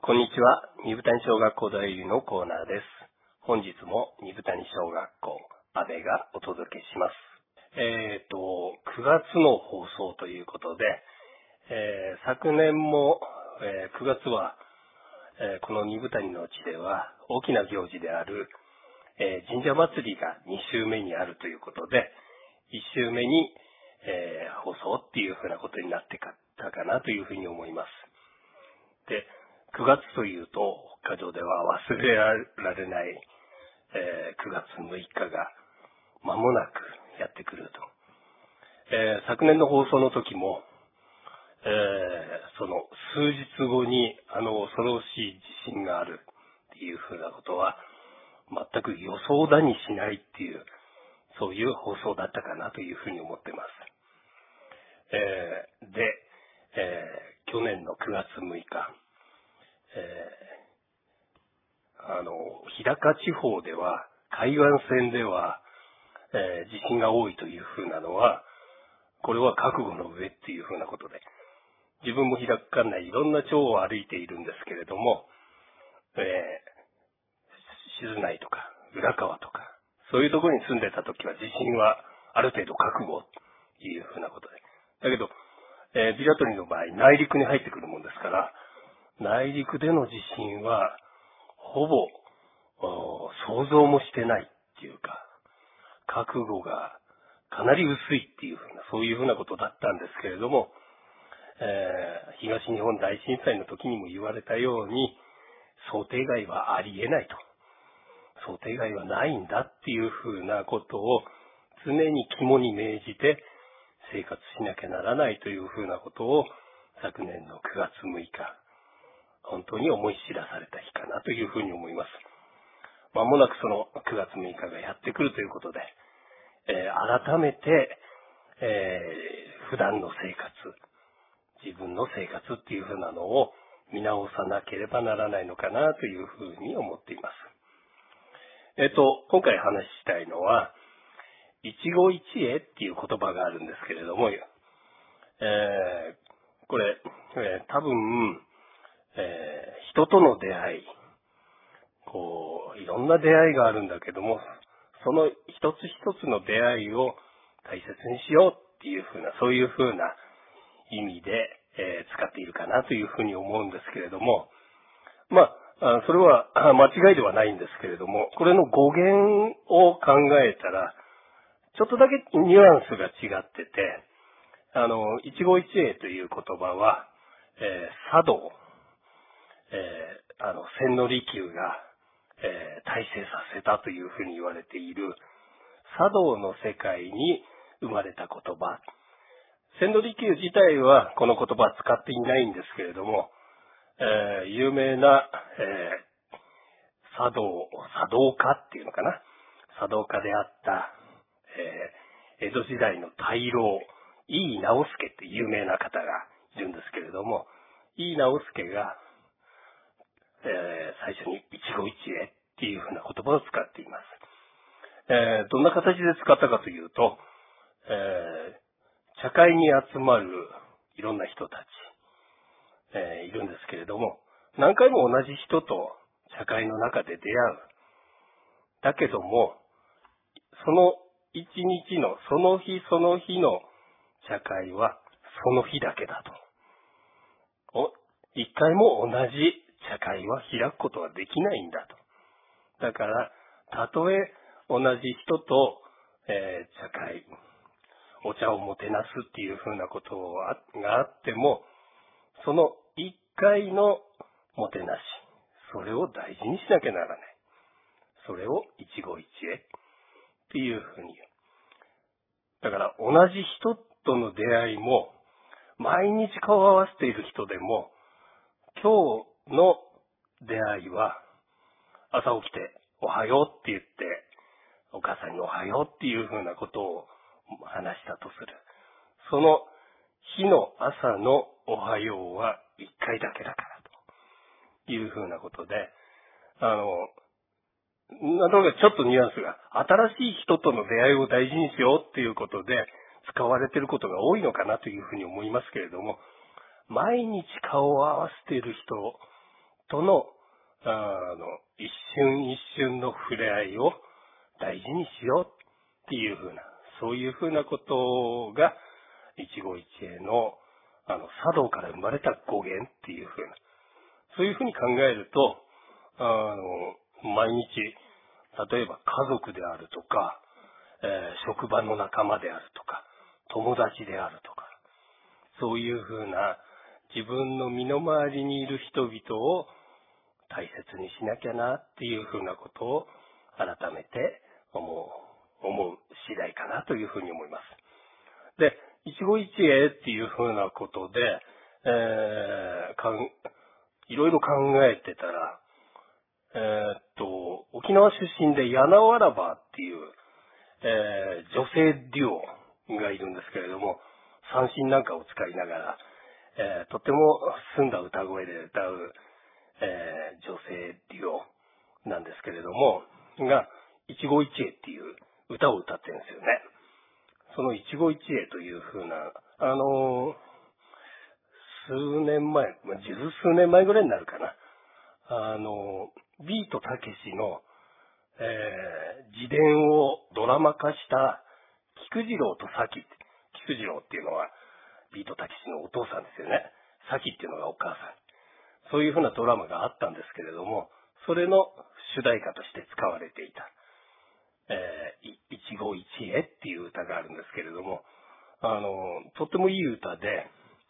こんにちは。二部谷小学校代理のコーナーです。本日も二部谷小学校阿部がお届けします。9月の放送ということで、昨年も、9月は、この二部谷の地では大きな行事である、神社祭りが2週目にあるということで、1週目に、放送っていうふうなことになってたかなというふうに思います。で、9月というと北海道では忘れられない、9月6日が間もなくやってくると。昨年の放送の時も、その数日後に恐ろしい地震があるっていうふうなことは全く予想だにしないっていう、そういう放送だったかなというふうに思ってます。去年の9月6日、日高地方では、海岸線では、地震が多いというふうなのは、これは覚悟の上っていうふうなことで、自分も日高管内いろんな町を歩いているんですけれども、静内とか浦川とか、そういうところに住んでた時は地震はある程度覚悟というふうなことで。だけど、ビラトリの場合内陸に入ってくるもんですから、内陸での地震はほぼ想像もしてないっていうか、覚悟がかなり薄いっていうふうな、そういうふうなことだったんですけれども、東日本大震災の時にも言われたように、想定外はありえないと。想定外はないんだっていうふうなことを常に肝に銘じて生活しなきゃならないというふうなことを昨年の9月6日、本当に思い知らされた日かなというふうに思います。まもなくその9月6日がやってくるということで、改めて、普段の生活、自分の生活っていうふうなのを見直さなければならないのかなというふうに思っています。今回話したいのは、一期一会っていう言葉があるんですけれども、これ、多分、人との出会い、いろんな出会いがあるんだけども、その一つ一つの出会いを大切にしようっていうふうな、そういうふうな意味で、使っているかなというふうに思うんですけれども、それは間違いではないんですけれども、これの語源を考えたら、ちょっとだけニュアンスが違ってて、一期一会という言葉は、茶道、千利休が、大成させたというふうに言われている茶道の世界に生まれた言葉。千利休自体はこの言葉は使っていないんですけれども、有名な、茶道家っていうのかな。茶道家であった、江戸時代の大老、井伊直弼って有名な方がいるんですけれども、井伊直弼が、最初に一期一会っていうふうな言葉を使っています。どんな形で使ったかというと、茶会に集まるいろんな人たち、いるんですけれども、何回も同じ人と茶会の中で出会う。だけども、その一日のその日その日の茶会はその日だけだと。一回も同じ茶会は開くことはできないんだと。だから、たとえ同じ人と、茶会、お茶をもてなすっていうふうなことがあっても、その一回のもてなし、それを大事にしなきゃならない。それを一期一会っていうふうに言う。だから同じ人との出会いも、毎日顔を合わせている人でも、今日の出会いは、朝起きておはようって言って、お母さんにおはようっていうふうなことを話したとする。その日の朝のおはようは一回だけだからというふうなことで、なんとなくちょっとニュアンスが、新しい人との出会いを大事にしようっていうことで使われていることが多いのかなというふうに思いますけれども、毎日顔を合わせている人との、一瞬一瞬の触れ合いを大事にしようっていうふうな、そういうふうなことが、一期一会の、茶道から生まれた語源っていうふうな、そういうふうに考えると、毎日、例えば家族であるとか、職場の仲間であるとか、友達であるとか、そういうふうな自分の身の回りにいる人々を大切にしなきゃなっていうふうなことを改めて思う次第かなというふうに思います。で、一期一会っていうふうなことで、いろいろ考えてたら、沖縄出身で柳わらばっていう、女性デュオがいるんですけれども、三線なんかを使いながら、とても澄んだ歌声で歌う、女性デュオなんですけれども、が、一期一会っていう歌を歌ってるんですよね。その一期一会というふうな、数年前、十数年前ぐらいになるかな。ビートたけしの、自伝をドラマ化した菊次郎とサキ。菊次郎っていうのはビートたけしのお父さんですよね。サキっていうのがお母さん。そういうふうなドラマがあったんですけれども、それの主題歌として使われていた、一期一会っていう歌があるんですけれども、とってもいい歌で、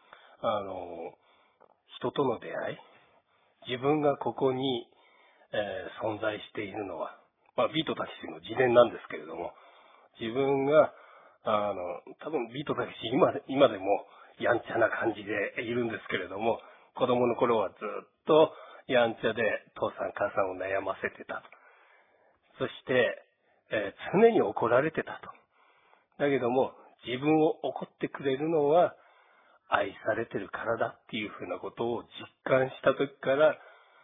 人との出会い、自分がここに、存在しているのは、ビートたけしの自伝なんですけれども、自分が、多分ビートたけし今でもやんちゃな感じでいるんですけれども、子供の頃はずっとやんちゃで父さん母さんを悩ませてたと。そして、常に怒られてたと。だけども、自分を怒ってくれるのは愛されてるからだっていうふうなことを実感した時から、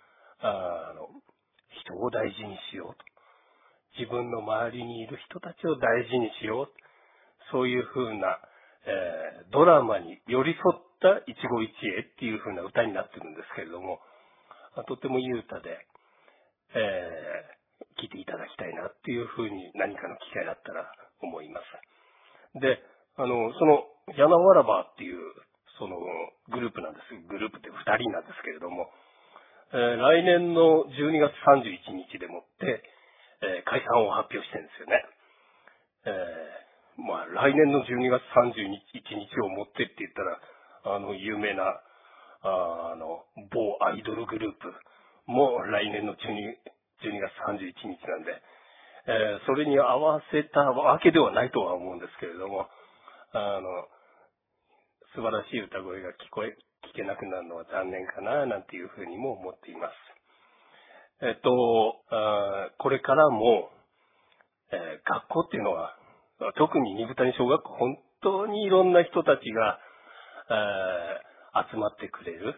人を大事にしようと。自分の周りにいる人たちを大事にしよう。そういうふうな、ドラマに寄り添った一期一会っていうふうな歌になってるんですけれども、とてもいい歌で、聴いていただきたいなっていうふうに何かの機会だったら思います。で、その、柳わらばっていう、そのグループなんです。グループって2人なんですけれども、来年の12月31日でもって、解散を発表してるんですよね。来年の12月31日をもってって言ったら、有名な、某アイドルグループも来年の12月31日なんで、それに合わせたわけではないとは思うんですけれども、素晴らしい歌声が聞けなくなるのは残念かな、なんていうふうにも思っています。これからも、学校っていうのは、特に二部谷小学校、本当にいろんな人たちが、集まってくれる。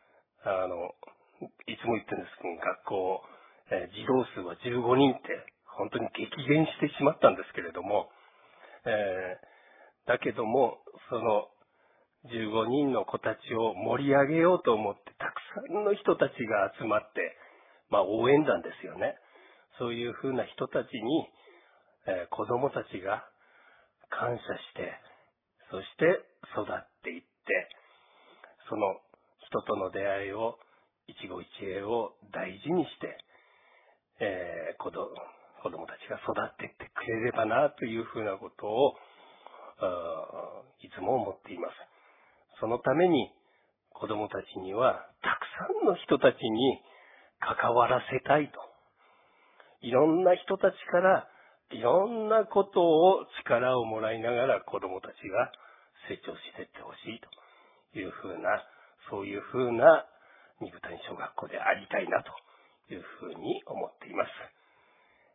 いつも言ってるんですけど、学校、児童数は15人って、本当に激減してしまったんですけれども、だけども、その15人の子たちを盛り上げようと思って、たくさんの人たちが集まって、応援団ですよね。そういうふうな人たちに、子供たちが感謝して、そして育っていって、その人との出会いを、一期一会を大事にして、子供たちが育っていってくれればなというふうなことを、いつも思っています。そのために子供たちにはたくさんの人たちに関わらせたいと。いろんな人たちからいろんなことを力をもらいながら子供たちが成長していってほしいというふうな、そういうふうな二部谷小学校でありたいなというふうに思っています。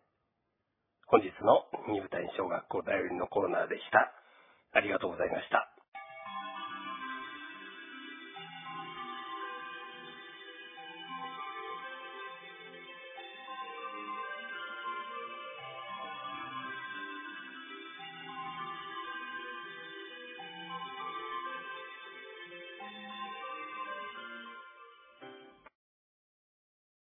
本日の二部谷小学校だよりのコーナーでした。ありがとうございました。